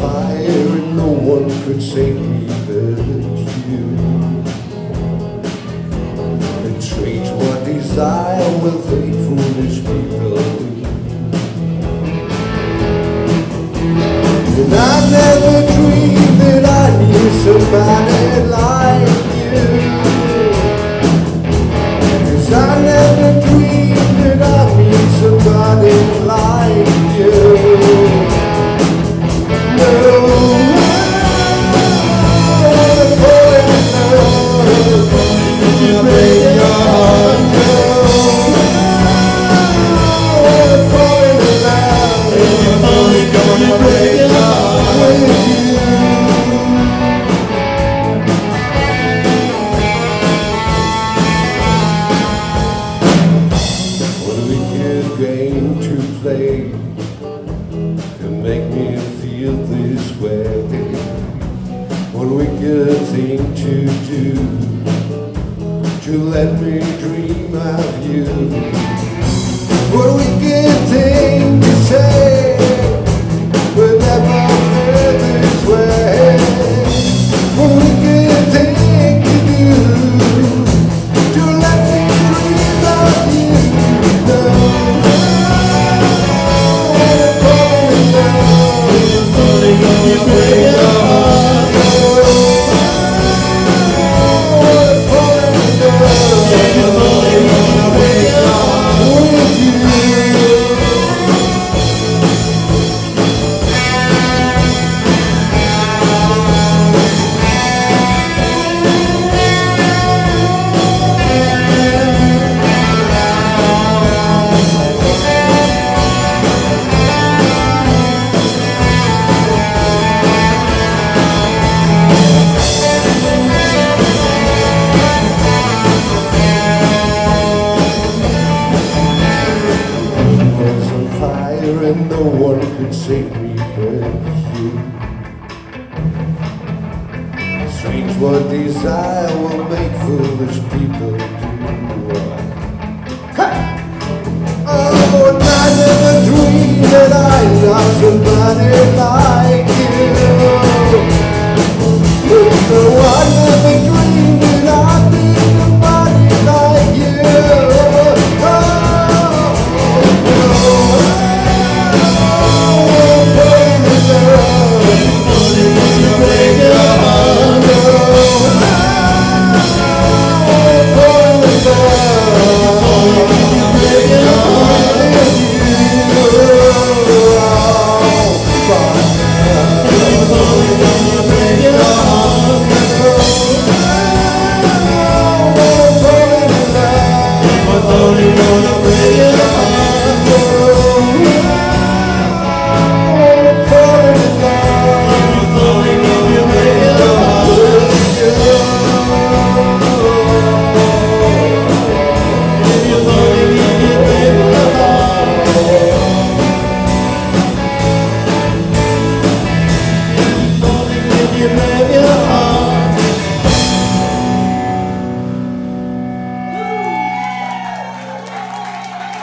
fire and no one could save me but you. And strange what desire will fade foolish people do. And I never dreamed that I knew somebody like you. 'Cause I never dreamed that I'd meet somebody like you. No, I fall in love. You break your heart. No, I fall in love. You're only gonna break your heart with you. What a wicked game to play to make me feel this way. What a wicked thing to do to let me dream of you. What a wicked thing to say, but never felt this way. What a wicked thing to do to let me dream of you. No, I'm falling in love. You're gonna break your heart. I'm falling in love. You're only gonna break your heart with you. And no one could save me but you. Strange what desire will make foolish people do. Oh, and I never dreamed that I loved somebody